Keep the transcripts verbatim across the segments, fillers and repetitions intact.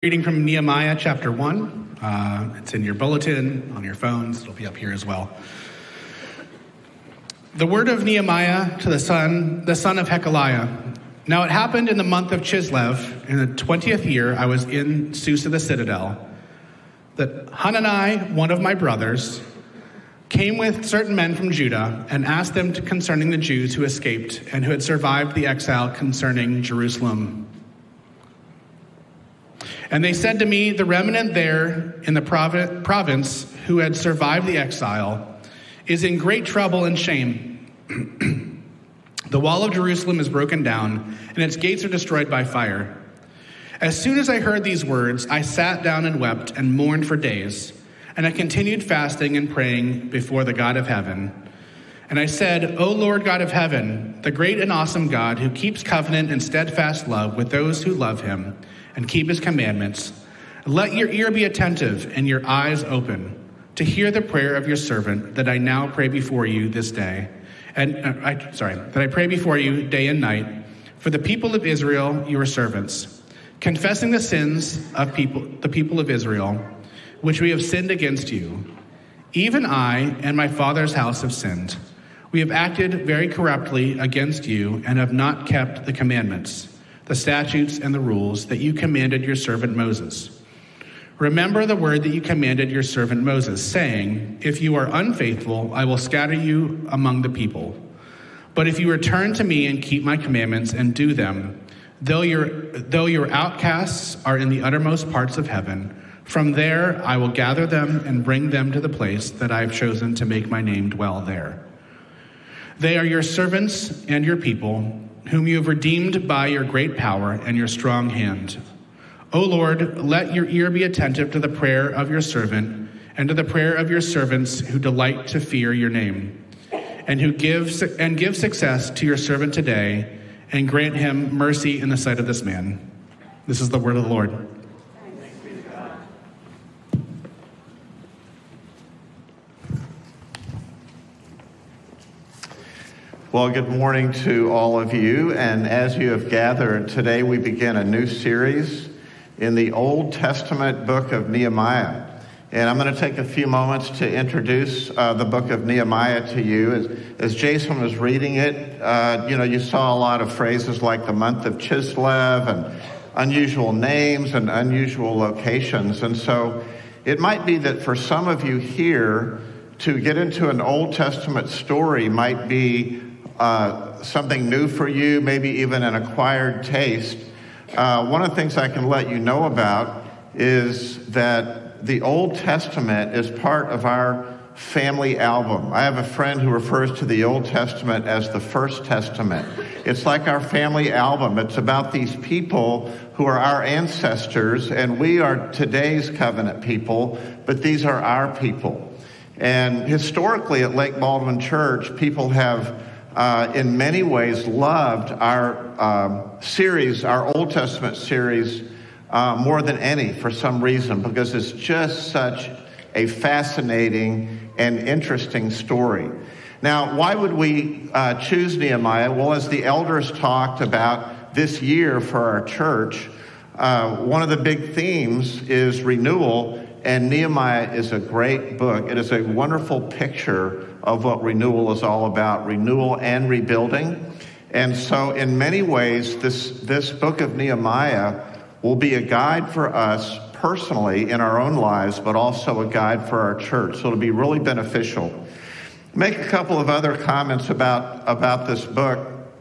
Reading from Nehemiah chapter one. Uh, it's in your bulletin, on your phones. It'll be up here as well. The word of Nehemiah to the son, the son of Hekeliah. Now it happened in the month of Chislev, in the twentieth year, I was in Susa the citadel, that Hanani, one of my brothers, came with certain men from Judah and asked them to, concerning the Jews who escaped and who had survived the exile concerning Jerusalem. And they said to me, the remnant there in the province who had survived the exile is in great trouble and shame. The wall of Jerusalem is broken down, and its gates are destroyed by fire. As soon as I heard these words, I sat down and wept and mourned for days, and I continued fasting and praying before the God of heaven. And I said, O Lord God of heaven, the great and awesome God who keeps covenant and steadfast love with those who love him and keep his commandments, let your ear be attentive and your eyes open to hear the prayer of your servant that I now pray before you this day. And uh, I, sorry, that I pray before you day and night for the people of Israel, your servants, confessing the sins of people, the people of Israel, which we have sinned against you. Even I and my father's house have sinned. We have acted very corruptly against you and have not kept the commandments, the statutes and the rules that you commanded your servant Moses. Remember the word that you commanded your servant Moses, saying, if you are unfaithful, I will scatter you among the people. But if you return to me and keep my commandments and do them, though your, though your outcasts are in the uttermost parts of heaven, from there I will gather them and bring them to the place that I have chosen to make my name dwell there. They are your servants and your people, whom you have redeemed by your great power and your strong hand. O Lord, let your ear be attentive to the prayer of your servant and to the prayer of your servants who delight to fear your name, and who give, and give success to your servant today, and grant him mercy in the sight of this man. This is the word of the Lord. Well, good morning to all of you. And as you have gathered, today we begin a new series in the Old Testament book of Nehemiah. And I'm going to take a few moments to introduce uh, the book of Nehemiah to you. As, as Jason was reading it, uh, you know, you saw a lot of phrases like the month of Chislev and unusual names and unusual locations. And so it might be that for some of you here, to get into an Old Testament story might be Uh, something new for you, maybe even an acquired taste. Uh, one of the things I can let you know about is that the Old Testament is part of our family album. I have a friend who refers to the Old Testament as the First Testament. It's like our family album. It's about these people who are our ancestors, and we are today's covenant people, but these are our people. And historically at Lake Baldwin Church, people have Uh, in many ways loved our um, series, our Old Testament series, uh, more than any for some reason, because it's just such a fascinating and interesting story. Now, why would we uh, choose Nehemiah? Well, as the elders talked about this year for our church, uh, one of the big themes is renewal, and Nehemiah is a great book. It is a wonderful picture of what renewal is all about, renewal and rebuilding. And so in many ways, this, this book of Nehemiah will be a guide for us personally in our own lives, but also a guide for our church. So it'll be really beneficial. Make a couple of other comments about, about this book.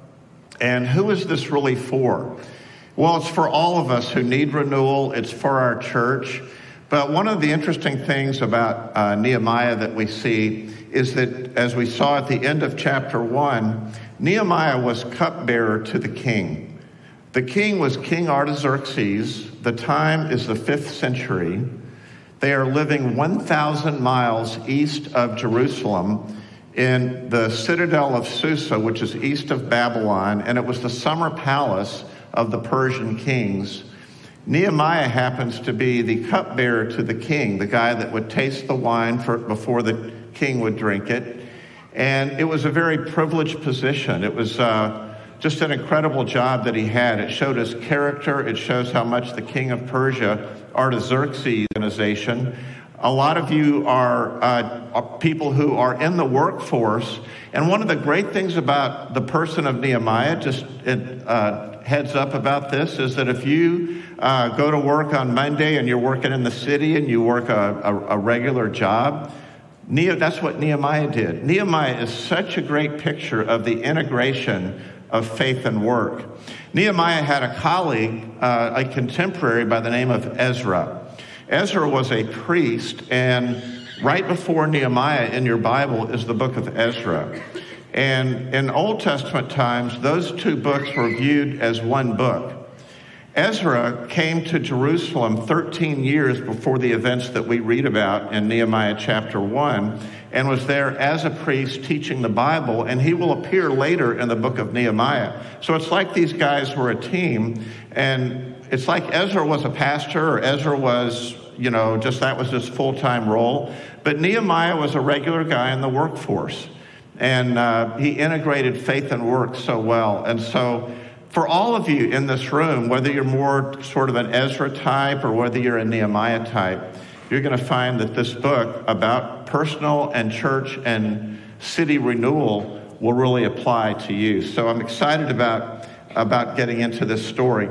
And who is this really for? Well, it's for all of us who need renewal. It's for our church. But one of the interesting things about uh, Nehemiah that we see is that, as we saw at the end of chapter one, Nehemiah was cupbearer to the king. The king was King Artaxerxes. The time is the fifth century. They are living one thousand miles east of Jerusalem in the citadel of Susa, which is east of Babylon, and it was the summer palace of the Persian kings. Nehemiah happens to be the cupbearer to the king, the guy that would taste the wine for, before the king would drink it. And it was a very privileged position. It was uh, just an incredible job that he had. It showed his character. It shows how much the king of Persia, Artaxerxes' organization. A lot of you are, uh, are people who are in the workforce. And one of the great things about the person of Nehemiah, just it, uh, heads up about this, is that if you uh, go to work on Monday and you're working in the city and you work a, a, a regular job, Ne- that's what Nehemiah did. Nehemiah is such a great picture of the integration of faith and work. Nehemiah had a colleague, uh, a contemporary by the name of Ezra. Ezra was a priest, and right before Nehemiah in your Bible is the book of Ezra. And in Old Testament times, those two books were viewed as one book. Ezra came to Jerusalem thirteen years before the events that we read about in Nehemiah chapter one, and was there as a priest teaching the Bible, and he will appear later in the book of Nehemiah. So it's like these guys were a team, and it's like Ezra was a pastor, or Ezra was, you know, just that was his full-time role. But Nehemiah was a regular guy in the workforce, and uh, he integrated faith and work so well. And so for all of you in this room, whether you're more sort of an Ezra type or whether you're a Nehemiah type, you're going to find that this book about personal and church and city renewal will really apply to you. So I'm excited about, about getting into this story.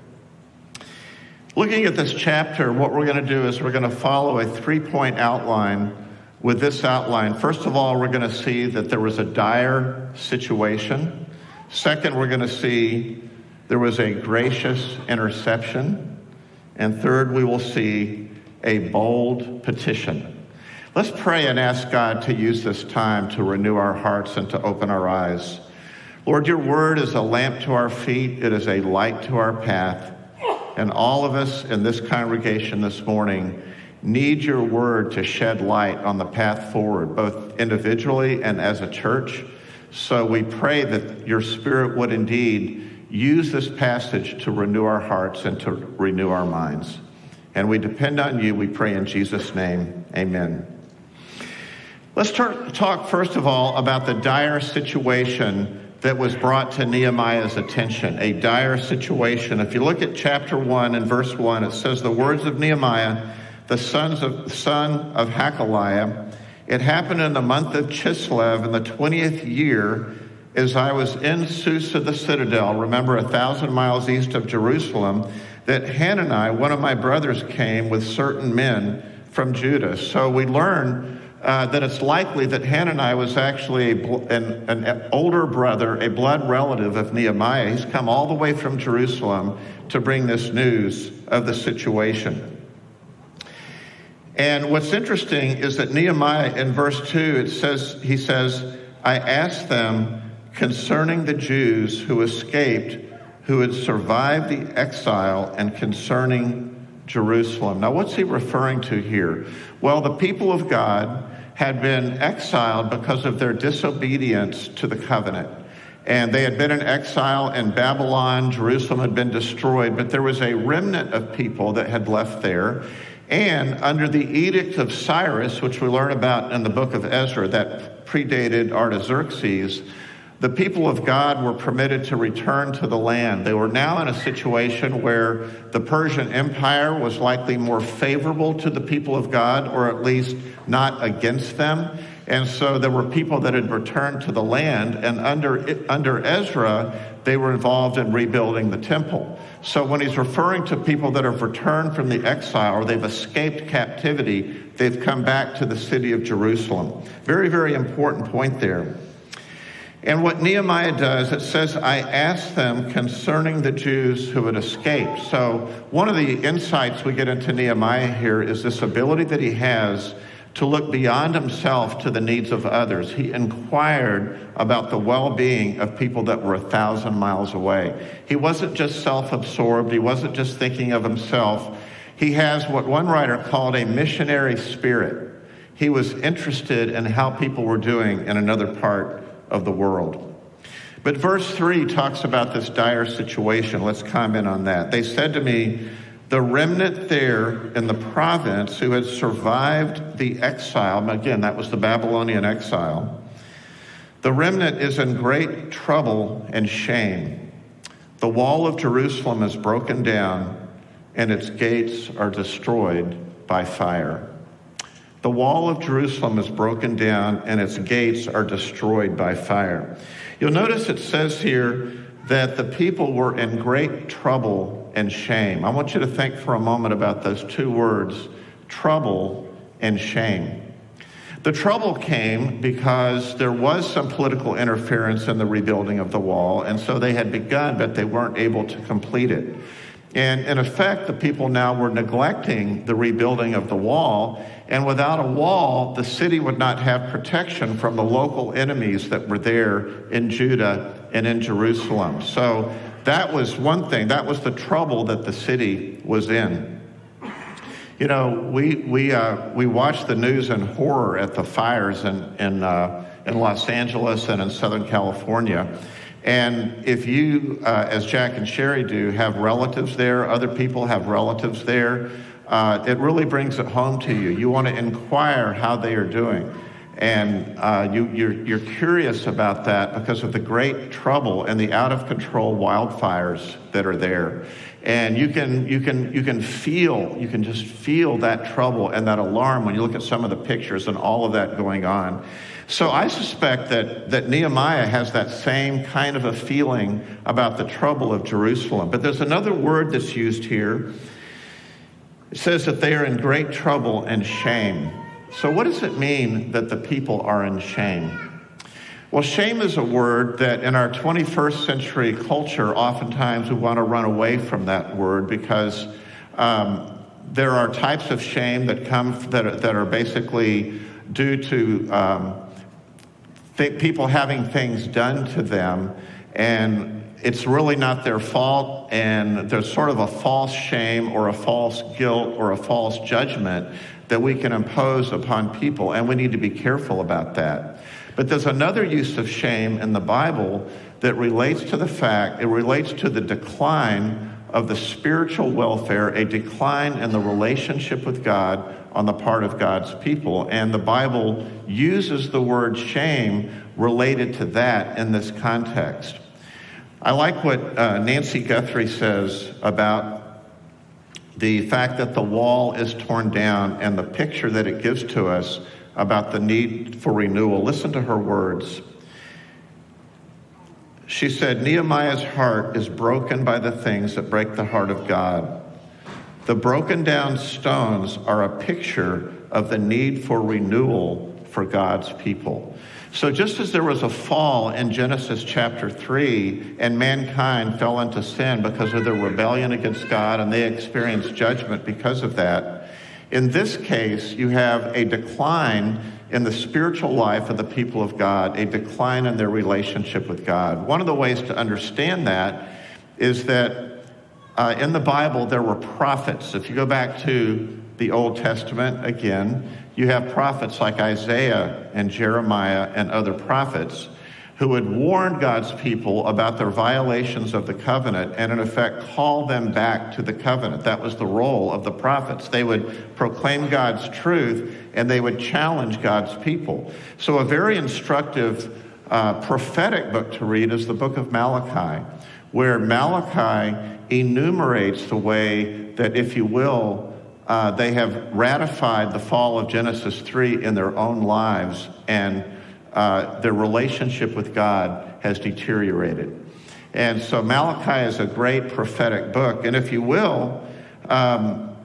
Looking at this chapter, what we're going to do is we're going to follow a three-point outline with this outline. First of all, we're going to see that there was a dire situation. Second, we're going to see there was a gracious interception. And third, we will see a bold petition. Let's pray and ask God to use this time to renew our hearts and to open our eyes. Lord, your word is a lamp to our feet. It is a light to our path. And all of us in this congregation this morning need your word to shed light on the path forward, both individually and as a church. So we pray that your Spirit would indeed use this passage to renew our hearts and to renew our minds. And we depend on you, we pray in Jesus' name, amen. Let's talk first of all about the dire situation that was brought to Nehemiah's attention, a dire situation. If you look at chapter one and verse one, it says, the words of Nehemiah, the sons of, son of Hakaliah, it happened in the month of Chislev in the twentieth year, as I was in Susa the citadel, remember a thousand miles east of Jerusalem, that Hanani, one of my brothers, came with certain men from Judah. So we learn uh, that it's likely that Hanani was actually a, an, an older brother, a blood relative of Nehemiah. He's come all the way from Jerusalem to bring this news of the situation. And what's interesting is that Nehemiah in verse two, it says, he says, I asked them concerning the Jews who escaped, who had survived the exile, and concerning Jerusalem. Now, what's he referring to here? Well, the people of God had been exiled because of their disobedience to the covenant. And they had been in exile in Babylon. Jerusalem had been destroyed, but there was a remnant of people that had left there. And under the edict of Cyrus, which we learn about in the book of Ezra, that predated Artaxerxes, the people of God were permitted to return to the land. They were now in a situation where the Persian Empire was likely more favorable to the people of God, or at least not against them. And so there were people that had returned to the land, and under, under Ezra, they were involved in rebuilding the temple. So when he's referring to people that have returned from the exile, or they've escaped captivity, they've come back to the city of Jerusalem. Very, very important point there. And what Nehemiah does, it says, I asked them concerning the Jews who had escaped. So one of the insights we get into Nehemiah here is this ability that he has to look beyond himself to the needs of others. He inquired about the well-being of people that were a thousand miles away. He wasn't just self-absorbed. He wasn't just thinking of himself. He has what one writer called a missionary spirit. He was interested in how people were doing in another part of the world. But verse three talks about this dire situation. Let's comment on that. They said to me, the remnant there in the province who had survived the exile, again, that was the Babylonian exile, The remnant is in great trouble and shame. The wall of Jerusalem is broken down, and its gates are destroyed by fire. The wall of Jerusalem is broken down, and its gates are destroyed by fire. You'll notice it says here that the people were in great trouble and shame. I want you to think for a moment about those two words, trouble and shame. The trouble came because there was some political interference in the rebuilding of the wall, and so they had begun, but they weren't able to complete it. And in effect, the people now were neglecting the rebuilding of the wall, and without a wall, the city would not have protection from the local enemies that were there in Judah and in Jerusalem. So that was one thing. That was the trouble that the city was in. You know, we we uh, we watch the news in horror at the fires in in, uh, in Los Angeles and in Southern California. And if you, uh, as Jack and Sherry do, have relatives there, other people have relatives there, uh, it really brings it home to you. You want to inquire how they are doing. And uh, you, you're, you're curious about that because of the great trouble and the out-of-control wildfires that are there. And you can, you can, you can feel, you can just feel that trouble and that alarm when you look at some of the pictures and all of that going on. So I suspect that, that Nehemiah has that same kind of a feeling about the trouble of Jerusalem. But there's another word that's used here. It says that they are in great trouble and shame. So what does it mean that the people are in shame? Well, shame is a word that in our twenty-first century culture, oftentimes we want to run away from that word because um, there are types of shame that come that are, that are basically due to um, th- people having things done to them, and it's really not their fault, and there's sort of a false shame or a false guilt or a false judgment that we can impose upon people, and we need to be careful about that. But there's another use of shame in the Bible that relates to the fact, it relates to the decline of the spiritual welfare, a decline in the relationship with God on the part of God's people. And the Bible uses the word shame related to that in this context. I like what uh, Nancy Guthrie says about the fact that the wall is torn down and the picture that it gives to us about the need for renewal. Listen to her words. She said, Nehemiah's heart is broken by the things that break the heart of God. The broken down stones are a picture of the need for renewal for God's people. So just as there was a fall in Genesis chapter three, and mankind fell into sin because of their rebellion against God, and they experienced judgment because of that, in this case, you have a decline in the spiritual life of the people of God, a decline in their relationship with God. One of the ways to understand that is that uh, in the Bible, there were prophets. If you go back to the Old Testament, again, you have prophets like Isaiah and Jeremiah and other prophets who would warn God's people about their violations of the covenant and in effect call them back to the covenant. That was the role of the prophets. They would proclaim God's truth and they would challenge God's people. So a very instructive uh, prophetic book to read is the book of Malachi, where Malachi enumerates the way that, if you will, uh, they have ratified the fall of Genesis three in their own lives, and Uh, their relationship with God has deteriorated. And so Malachi is a great prophetic book. And if you will, um,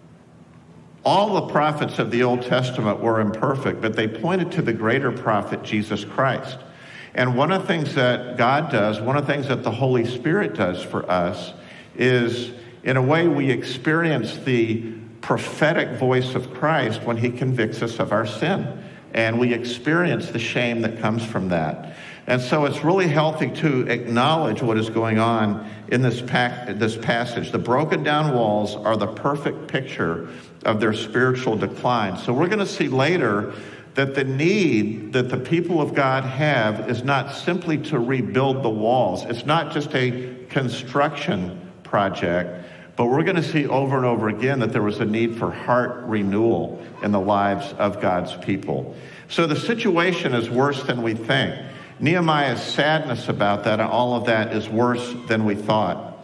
all the prophets of the Old Testament were imperfect, but they pointed to the greater prophet, Jesus Christ. And one of the things that God does, one of the things that the Holy Spirit does for us is, in a way, we experience the prophetic voice of Christ when he convicts us of our sin. And we experience the shame that comes from that. And so it's really healthy to acknowledge what is going on in this, pack, this passage. The broken down walls are the perfect picture of their spiritual decline. So we're going to see later that the need that the people of God have is not simply to rebuild the walls. It's not just a construction project, but we're going to see over and over again that there was a need for heart renewal in the lives of God's people. So the situation is worse than we think. Nehemiah's sadness about that and all of that is worse than we thought.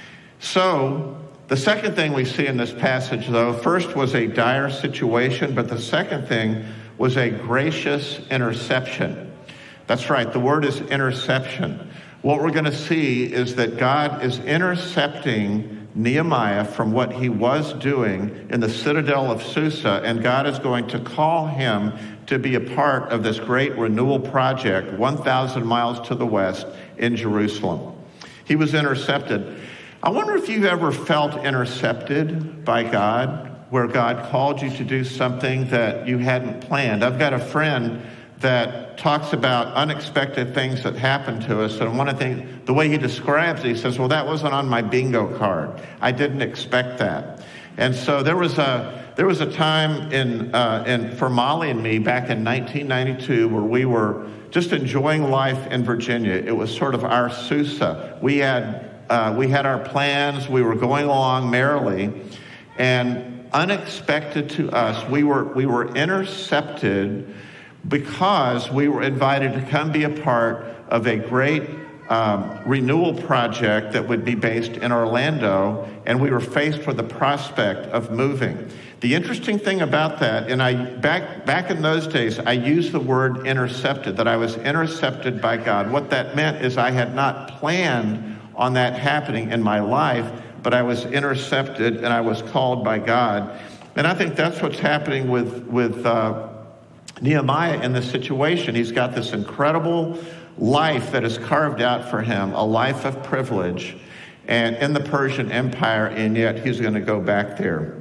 So, the second thing we see in this passage, though, first was a dire situation, but the second thing was a gracious interception. That's right, the word is interception. What we're going to see is that God is intercepting Nehemiah from what he was doing in the citadel of Susa, and God is going to call him to be a part of this great renewal project one thousand miles to the west in Jerusalem. He was intercepted. I wonder if you've ever felt intercepted by God, where God called you to do something that you hadn't planned. I've got a friend that talks about unexpected things that happen to us, and one of the things, the way he describes it, he says, well, that wasn't on my bingo card. I didn't expect that. And so there was a there was a time in uh, in for Molly and me back in nineteen ninety-two where we were just enjoying life in Virginia. It was sort of our Susa. We had uh, we had our plans. We were going along merrily, and unexpected to us, we were we were intercepted because we were invited to come be a part of a great um, renewal project that would be based in Orlando, and we were faced with the prospect of moving. The interesting thing about that, and I back back in those days, I used the word intercepted, that I was intercepted by God. What that meant is I had not planned on that happening in my life, but I was intercepted and I was called by God. And I think that's what's happening with with uh, Nehemiah in this situation. He's got this incredible life that is carved out for him, a life of privilege, and in the Persian Empire, and yet he's going to go back there.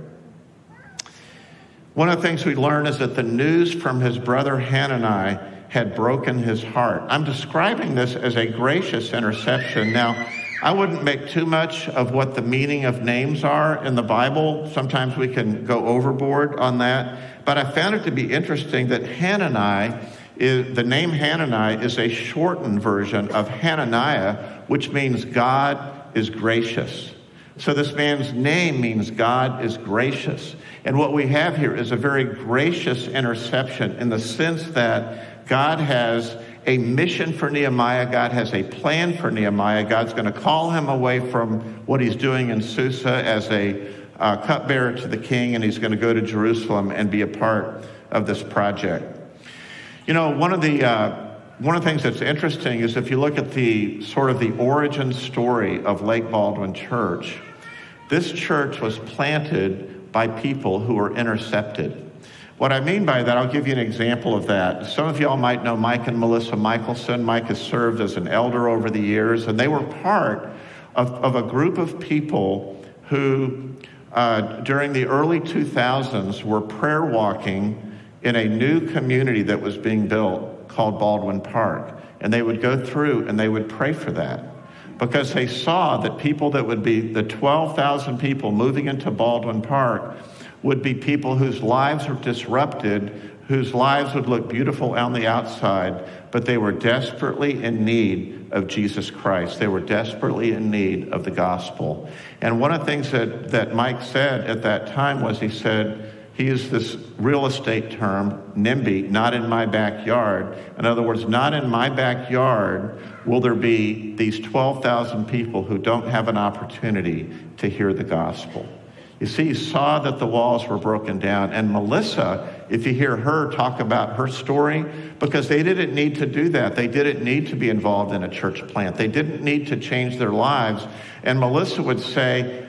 One of the things we learn is that the news from his brother Hanani had broken his heart. I'm describing this as a gracious interception. Now, I wouldn't make too much of what the meaning of names are in the Bible. Sometimes we can go overboard on that. But I found it to be interesting that Hanani, is, the name Hanani is a shortened version of Hananiah, which means God is gracious. So this man's name means God is gracious. And what we have here is a very gracious interception in the sense that God has a mission for Nehemiah. God has a plan for Nehemiah. God's going to call him away from what he's doing in Susa as a uh, cupbearer to the king, and he's going to go to Jerusalem and be a part of this project. You know, one of the uh, one of the things that's interesting is if you look at the sort of the origin story of Lake Baldwin Church, this church was planted by people who were intercepted. What I mean by that, I'll give you an example of that. Some of y'all might know Mike and Melissa Michelson. Mike has served as an elder over the years, and they were part of, of a group of people who, uh, during the early two thousands, were prayer walking in a new community that was being built called Baldwin Park. And they would go through and they would pray for that because they saw that people that would be the twelve thousand people moving into Baldwin Park would be people whose lives were disrupted, whose lives would look beautiful on the outside, but they were desperately in need of Jesus Christ. They were desperately in need of the gospel. And one of the things that, that Mike said at that time was he said, he used this real estate term, NIMBY, not in my backyard. In other words, not in my backyard will there be these twelve thousand people who don't have an opportunity to hear the gospel. You see, he saw that the walls were broken down. And Melissa, if you hear her talk about her story, because they didn't need to do that. They didn't need to be involved in a church plant. They didn't need to change their lives. And Melissa would say,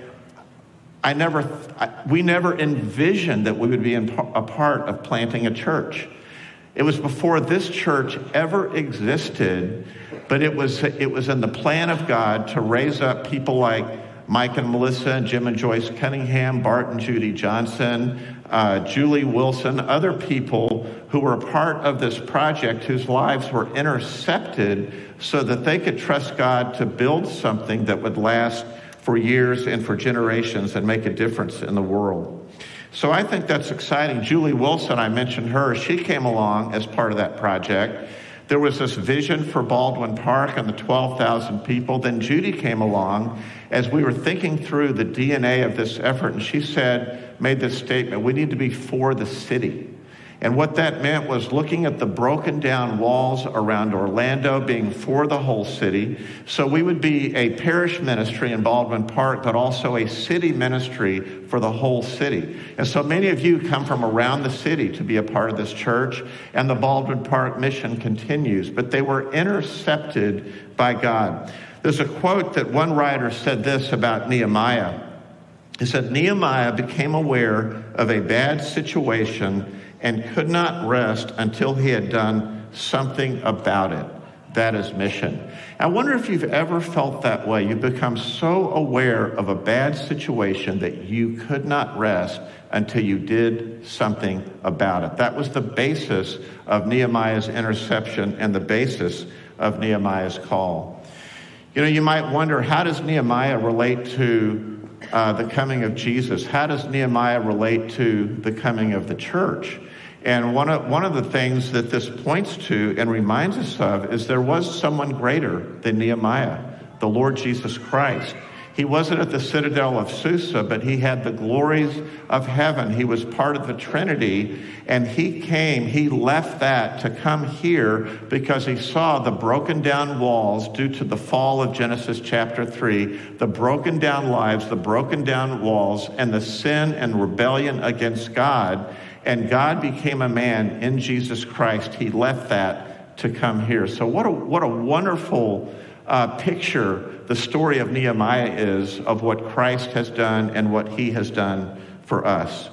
I never, I, we never envisioned that we would be in, a part of planting a church. It was before this church ever existed, but it was it was in the plan of God to raise up people like Mike and Melissa and Jim and Joyce Cunningham, Bart and Judy Johnson, uh, Julie Wilson, other people who were a part of this project whose lives were intercepted so that they could trust God to build something that would last for years and for generations and make a difference in the world. So I think that's exciting. Julie Wilson, I mentioned her, she came along as part of that project. There was this vision for Baldwin Park and the twelve thousand people. Then Judy came along as we were thinking through the D N A of this effort, and she said, made this statement, we need to be for the city. And what that meant was looking at the broken down walls around Orlando, being for the whole city. So we would be a parish ministry in Baldwin Park, but also a city ministry for the whole city. And so many of you come from around the city to be a part of this church, and the Baldwin Park mission continues. But they were intercepted by God. There's a quote that one writer said this about Nehemiah. He said, Nehemiah became aware of a bad situation and could not rest until he had done something about it. That is mission. I wonder if you've ever felt that way. You've become so aware of a bad situation that you could not rest until you did something about it. That was the basis of Nehemiah's interception and the basis of Nehemiah's call. You know, you might wonder, how does Nehemiah relate to uh, the coming of Jesus? How does Nehemiah relate to the coming of the church? And one of, one of the things that this points to and reminds us of is there was someone greater than Nehemiah, the Lord Jesus Christ. He wasn't at the citadel of Susa, but he had the glories of heaven. He was part of the Trinity, and he came, he left that to come here because he saw the broken down walls due to the fall of Genesis chapter three, the broken down lives, the broken down walls, and the sin and rebellion against God. And God became a man in Jesus Christ. He left that to come here. So what a what a wonderful uh, picture the story of Nehemiah is of what Christ has done and what he has done for us.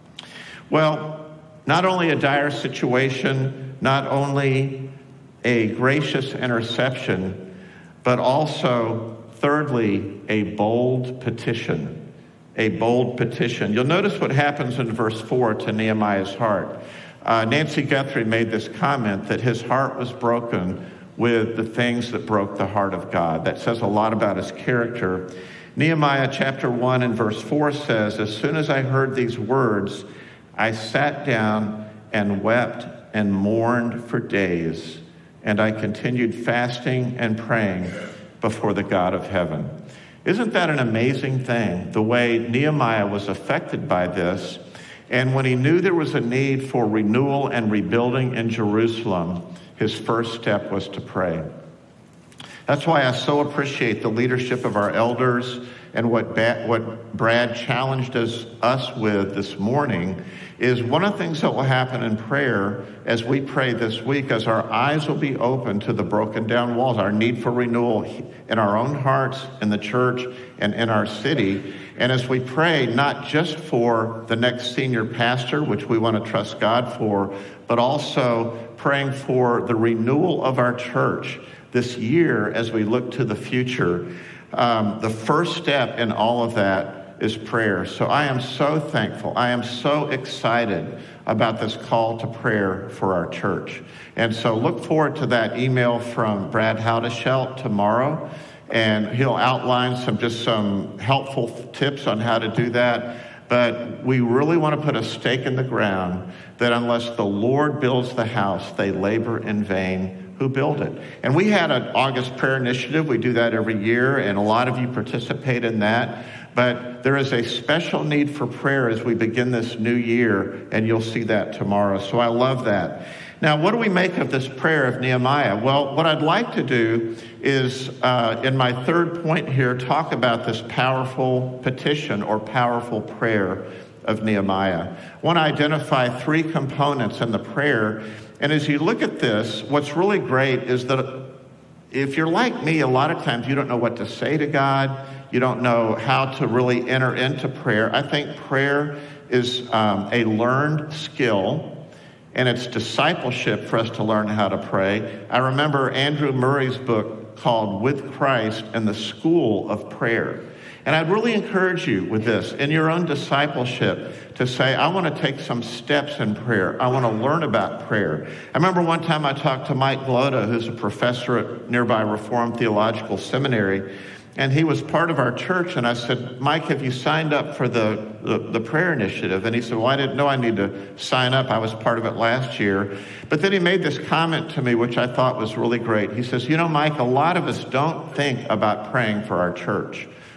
Well, not only a dire situation, not only a gracious interception, but also, thirdly, a bold petition. A bold petition. You'll notice what happens in verse four to Nehemiah's heart. Uh, Nancy Guthrie made this comment that his heart was broken with the things that broke the heart of God. That says a lot about his character. Nehemiah chapter one and verse four says, as soon as I heard these words, I sat down and wept and mourned for days, and I continued fasting and praying before the God of heaven. Isn't that an amazing thing, the way Nehemiah was affected by this? And when he knew there was a need for renewal and rebuilding in Jerusalem, his first step was to pray. That's why I so appreciate the leadership of our elders and what ba- what Brad challenged us, us with this morning is one of the things that will happen in prayer as we pray this week, as our eyes will be open to the broken down walls, our need for renewal in our own hearts, in the church, and in our city. And as we pray, not just for the next senior pastor, which we want to trust God for, but also praying for the renewal of our church this year as we look to the future. Um, the first step in all of that is prayer. So I am so thankful. I am so excited about this call to prayer for our church. And so look forward to that email from Brad Howdeschelt tomorrow. And he'll outline some just some helpful tips on how to do that. But we really want to put a stake in the ground that unless the Lord builds the house, they labor in vain who build it. And we had an August prayer initiative. We do that every year, and a lot of you participate in that. But there is a special need for prayer as we begin this new year, and you'll see that tomorrow. So I love that. Now, what do we make of this prayer of Nehemiah? Well, what I'd like to do is, uh, in my third point here, talk about this powerful petition or powerful prayer of Nehemiah. I want to identify three components in the prayer. And as you look at this, what's really great is that if you're like me, a lot of times you don't know what to say to God. You don't know how to really enter into prayer. I think prayer is um, a learned skill, and it's discipleship for us to learn how to pray. I remember Andrew Murray's book called With Christ and the School of Prayer. And I'd really encourage you with this, in your own discipleship, to say, I want to take some steps in prayer. I want to learn about prayer. I remember one time I talked to Mike Glota, who's a professor at nearby Reformed Theological Seminary, and he was part of our church. And I said, Mike, have you signed up for the, the, the prayer initiative? And he said, well, I didn't know I need to sign up. I was part of it last year. But then he made this comment to me, which I thought was really great. He says, you know, Mike, a lot of us don't think about praying for our church.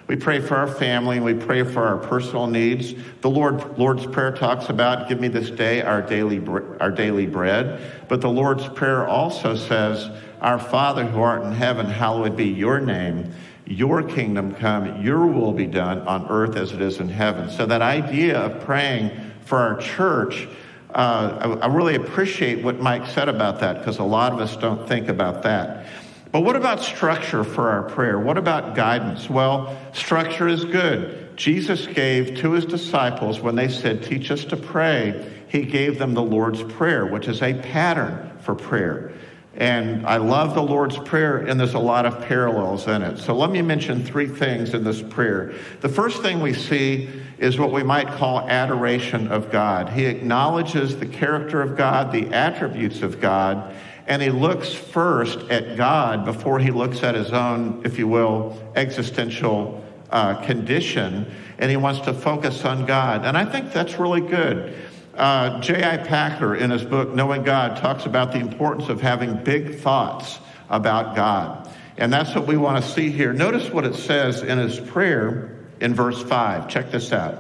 We pray for our family, and we pray for our personal needs. The Lord, Lord's Prayer talks about, give me this day our daily, our daily bread. But the Lord's Prayer also says, our Father who art in heaven, hallowed be your name. Your kingdom come, your will be done on earth as it is in heaven. So that idea of praying for our church, uh, I, I really appreciate what Mike said about that, because a lot of us don't think about that. But what about structure for our prayer? What about guidance? Well, structure is good. Jesus gave to his disciples, when they said, teach us to pray, he gave them the Lord's Prayer, which is a pattern for prayer. And I love the Lord's Prayer, and there's a lot of parallels in it. So let me mention three things in this prayer. The first thing we see is what we might call adoration of God. He acknowledges the character of God, the attributes of God, and he looks first at God before he looks at his own, if you will, existential uh, condition, and he wants to focus on God. And I think that's really good. Uh, J I Packer, in his book, Knowing God, talks about the importance of having big thoughts about God. And that's what we want to see here. Notice what it says in his prayer in verse five. Check this out.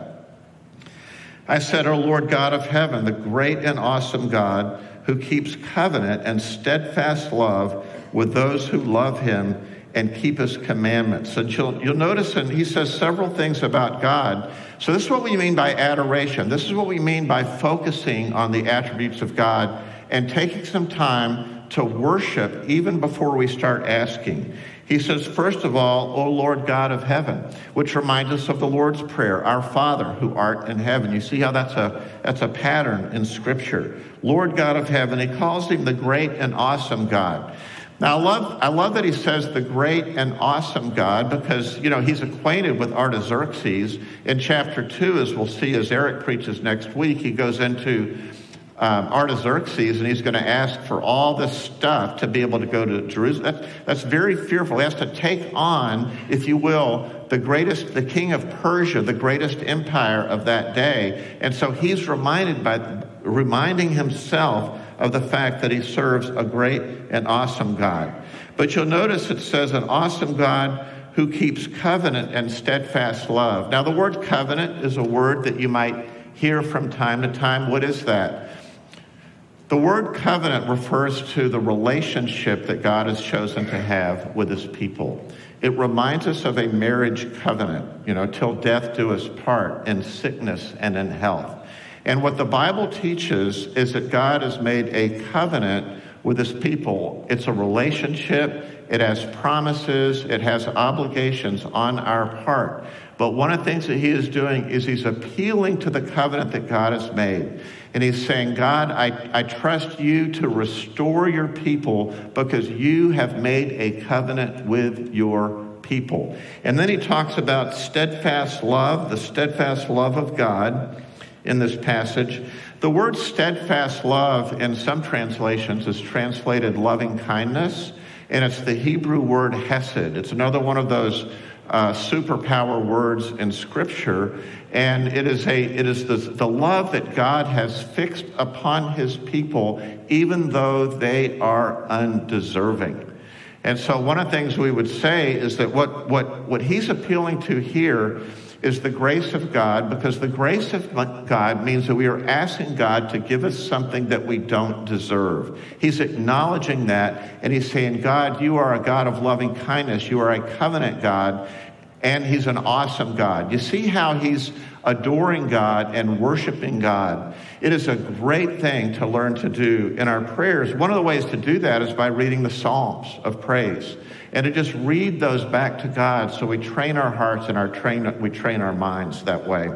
I said, O Lord God of heaven, the great and awesome God, who keeps covenant and steadfast love with those who love him and keep his commandments. And you'll, you'll notice, and he says several things about God. So this is what we mean by adoration. This is what we mean by focusing on the attributes of God and taking some time to worship even before we start asking. He says, first of all, O Lord God of heaven, which reminds us of the Lord's Prayer, our Father who art in heaven. You see how that's a that's a pattern in Scripture. Lord God of heaven, he calls him the great and awesome God. Now, I love I love that he says the great and awesome God, because, you know, he's acquainted with Artaxerxes. In chapter two, as we'll see as Eric preaches next week, he goes into Um, Artaxerxes, and he's going to ask for all this stuff to be able to go to Jerusalem. That's, that's very fearful. He has to take on, if you will, the greatest, the king of Persia, the greatest empire of that day. And so he's reminded by, reminding himself of the fact that he serves a great and awesome God. But you'll notice it says an awesome God who keeps covenant and steadfast love. Now, the word covenant is a word that you might hear from time to time. What is that? The word covenant refers to the relationship that God has chosen to have with his people. It reminds us of a marriage covenant, you know, till death do us part, in sickness and in health. And what the Bible teaches is that God has made a covenant with his people. It's a relationship. It has promises. It has obligations on our part. But one of the things that he is doing is he's appealing to the covenant that God has made. And he's saying, God, I, I trust you to restore your people because you have made a covenant with your people. And then he talks about steadfast love, the steadfast love of God in this passage. The word steadfast love in some translations is translated loving kindness, and it's the Hebrew word hesed. It's another one of those uh, superpower words in Scripture, and it is a it is the, the love that God has fixed upon his people, even though they are undeserving. And so one of the things we would say is that what what what he's appealing to here is the grace of God, because the grace of God means that we are asking God to give us something that we don't deserve. He's acknowledging that, and he's saying, God, you are a God of loving kindness. You are a covenant God, and he's an awesome God. You see how he's adoring God and worshiping God. It is a great thing to learn to do in our prayers. One of the ways to do that is by reading the Psalms of praise, and to just read those back to God, so we train our hearts and our train we train our minds that way.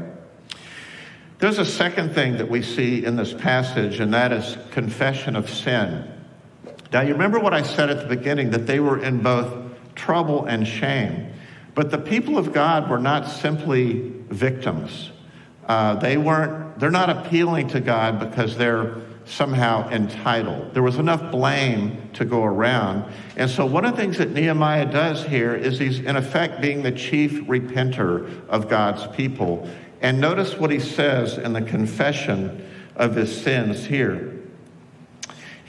There's a second thing that we see in this passage, and that is confession of sin. Now, you remember what I said at the beginning, that they were in both trouble and shame. But the people of God were not simply victims. Uh, they weren't, they're not appealing to God because they're somehow entitled. There was enough blame to go around. And so one of the things that Nehemiah does here is he's in effect being the chief repenter of God's people. And notice what he says in the confession of his sins here.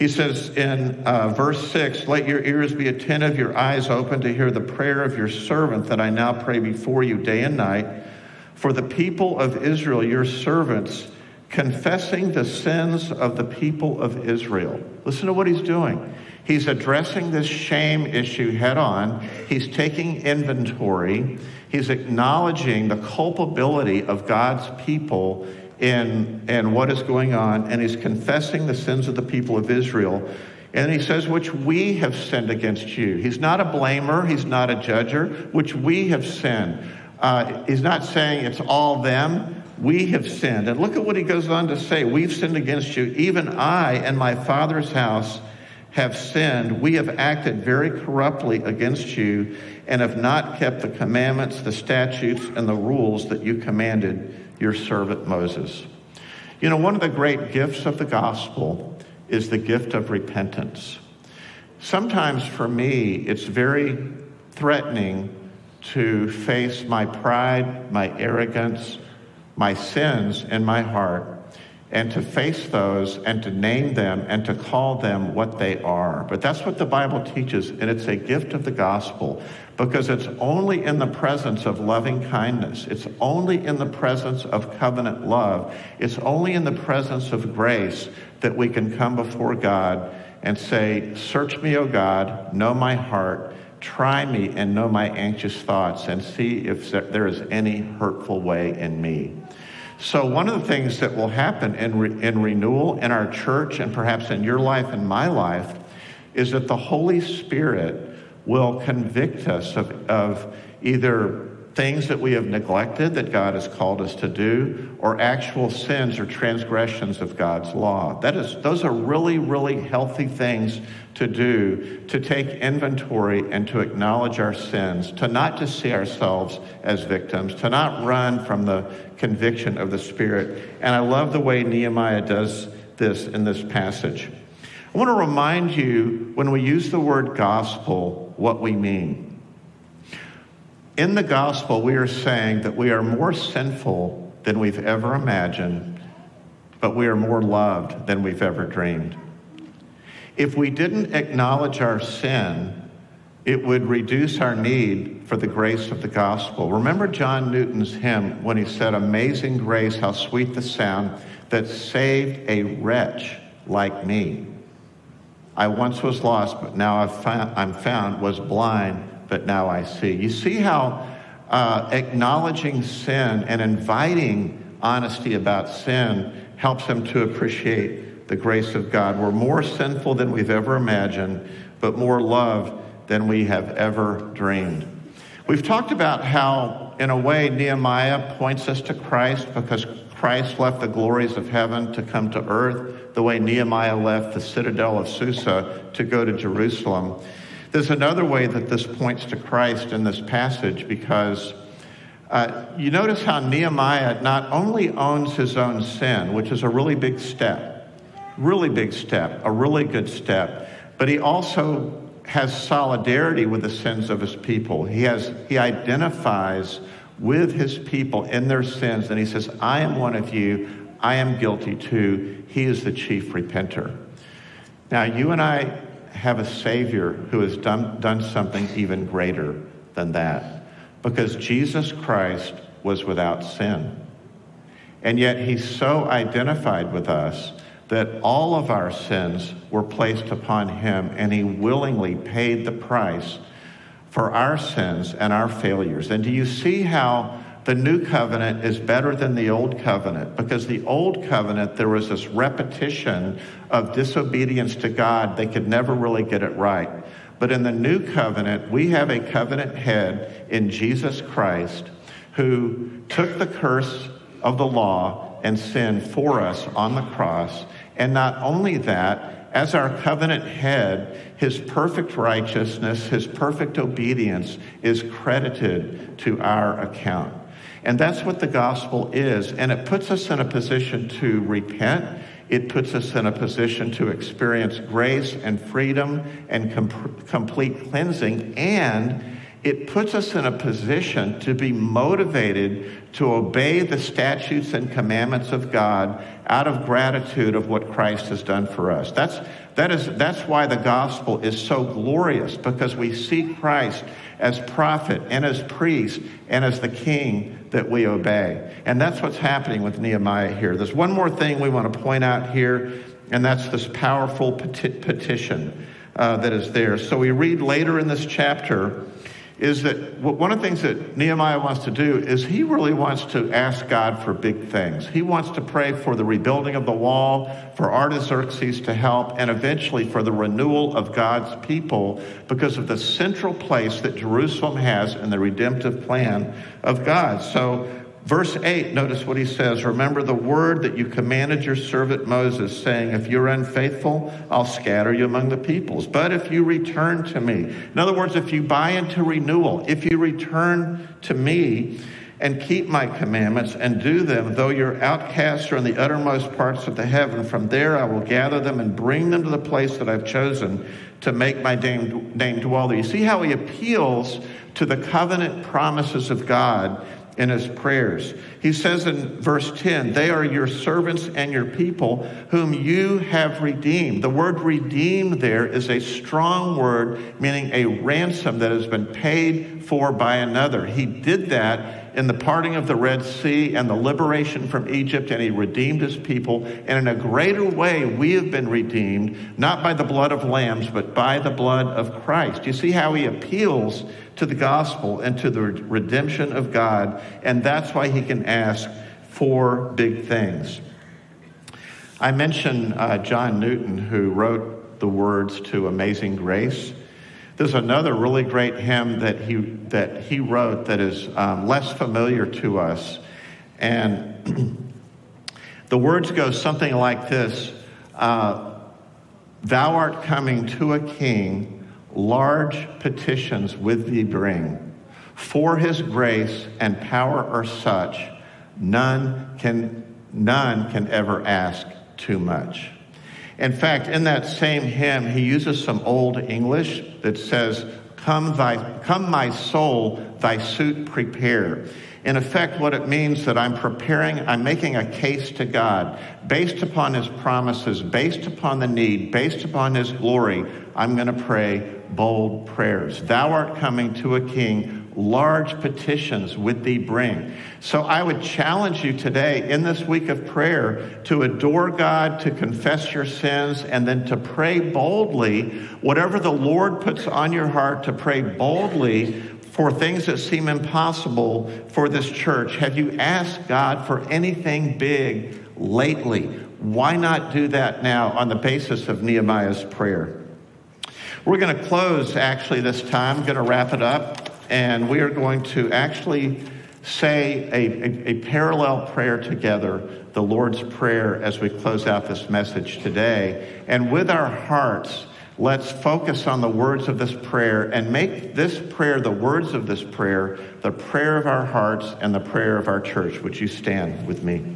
He says in uh, verse six, let your ears be attentive, your eyes open to hear the prayer of your servant that I now pray before you day and night for the people of Israel, your servants, confessing the sins of the people of Israel. Listen to what he's doing. He's addressing this shame issue head on. He's taking inventory. He's acknowledging the culpability of God's people in, in what is going on, and he's confessing the sins of the people of Israel. And he says, which we have sinned against you. He's not a blamer. He's not a judger, which we have sinned. Uh, he's not saying it's all them. We have sinned. And look at what he goes on to say. We've sinned against you. Even I and my father's house have sinned. We have acted very corruptly against you and have not kept the commandments, the statutes, and the rules that you commanded your servant Moses. You know, one of the great gifts of the gospel is the gift of repentance. Sometimes for me, it's very threatening to face my pride, my arrogance, my sins in my heart, and to face those and to name them and to call them what they are. But that's what the Bible teaches, and it's a gift of the gospel because it's only in the presence of loving kindness. It's only in the presence of covenant love. It's only in the presence of grace that we can come before God and say, search me, O God, know my heart, try me and know my anxious thoughts, and see if there is any hurtful way in me. So one of the things that will happen in, re- in renewal in our church and perhaps in your life and my life is that the Holy Spirit will convict us of, of either things that we have neglected that God has called us to do or actual sins or transgressions of God's law. That is, those are really, really healthy things to do, to take inventory and to acknowledge our sins, to not just see ourselves as victims, to not run from the conviction of the Spirit. And I love the way Nehemiah does this in this passage. I want to remind you, when we use the word gospel, what we mean. In the gospel, we are saying that we are more sinful than we've ever imagined, but we are more loved than we've ever dreamed. If we didn't acknowledge our sin, it would reduce our need for the grace of the gospel. Remember John Newton's hymn when he said, "Amazing grace, how sweet the sound that saved a wretch like me. I once was lost, but now I've found, I'm found, was blind, but now I see." You see how uh, acknowledging sin and inviting honesty about sin helps him to appreciate the grace of God. We're more sinful than we've ever imagined, but more loved than we have ever dreamed. We've talked about how, in a way, Nehemiah points us to Christ because Christ left the glories of heaven to come to earth, the way Nehemiah left the citadel of Susa to go to Jerusalem. There's another way that this points to Christ in this passage because uh, you notice how Nehemiah not only owns his own sin, which is a really big step, really big step, a really good step, but he also has solidarity with the sins of his people. He has, he identifies with his people in their sins, and he says, I am one of you, I am guilty too. He is the chief repenter. Now, you and I have a Savior who has done, done something even greater than that, because Jesus Christ was without sin. And yet he's so identified with us that all of our sins were placed upon him, and he willingly paid the price for our sins and our failures. And do you see how the new covenant is better than the old covenant? Because the old covenant, there was this repetition of disobedience to God. They could never really get it right. But in the new covenant, we have a covenant head in Jesus Christ who took the curse of the law and sin for us on the cross. And not only that, as our covenant head, his perfect righteousness, his perfect obedience is credited to our account. And that's what the gospel is. And it puts us in a position to repent. It puts us in a position to experience grace and freedom and com- complete cleansing. And it puts us in a position to be motivated to obey the statutes and commandments of God out of gratitude of what Christ has done for us. That's, that is, that's why the gospel is so glorious, because we see Christ as prophet and as priest and as the king that we obey. And that's what's happening with Nehemiah here. There's one more thing we want to point out here, and that's this powerful peti- petition uh, that is there. So we read later in this chapter is that one of the things that Nehemiah wants to do is he really wants to ask God for big things. He wants to pray for the rebuilding of the wall, for Artaxerxes to help, and eventually for the renewal of God's people because of the central place that Jerusalem has in the redemptive plan of God. So verse eight, notice what he says. Remember the word that you commanded your servant Moses, saying, if you're unfaithful, I'll scatter you among the peoples. But if you return to me, in other words, if you buy into renewal, if you return to me and keep my commandments and do them, though your outcasts are in the uttermost parts of the heaven, from there I will gather them and bring them to the place that I've chosen to make my name, name dwell there. You see how he appeals to the covenant promises of God in his prayers. He says in verse ten, they are your servants and your people whom you have redeemed. The word redeemed there is a strong word, meaning a ransom that has been paid for by another. He did that in the parting of the Red Sea and the liberation from Egypt, and he redeemed his people. And in a greater way, we have been redeemed, not by the blood of lambs, but by the blood of Christ. You see how he appeals to the gospel and to the redemption of God, and that's why he can ask for big things. I mentioned uh, John Newton, who wrote the words to Amazing Grace. There's another really great hymn that he that he wrote that is um, less familiar to us, and the words go something like this: uh, "Thou art coming to a king, large petitions with thee bring. For his grace and power are such, none can none can ever ask too much." In fact, in that same hymn, he uses some Old English that says, Come, thy, come my soul, thy suit prepare. In effect, what it means that I'm preparing, I'm making a case to God based upon his promises, based upon the need, based upon his glory. I'm going to pray bold prayers. Thou art coming to a king, large petitions with thee bring. So I would challenge you today in this week of prayer to adore God, to confess your sins, and then to pray boldly. Whatever the Lord puts on your heart, to pray boldly for things that seem impossible for this church. Have you asked God for anything big lately? Why not do that now on the basis of Nehemiah's prayer? We're going to close actually this time. I'm going to wrap it up. And we are going to actually say a, a, a parallel prayer together, the Lord's Prayer, as we close out this message today. And with our hearts, let's focus on the words of this prayer and make this prayer, the words of this prayer, the prayer of our hearts and the prayer of our church. Would you stand with me?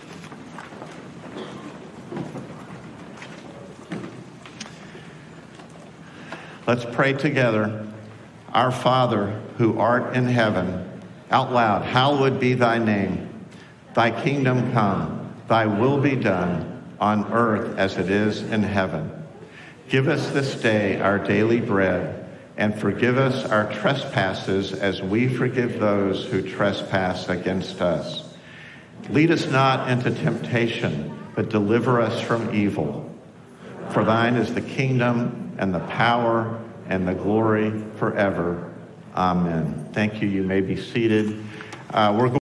Let's pray together. Our Father, who art in heaven, out loud, hallowed be thy name. Thy kingdom come, thy will be done on earth as it is in heaven. Give us this day our daily bread, and forgive us our trespasses as we forgive those who trespass against us. Lead us not into temptation, but deliver us from evil. For thine is the kingdom and the power and the glory forever. Amen. Thank you. You may be seated. Uh, we're going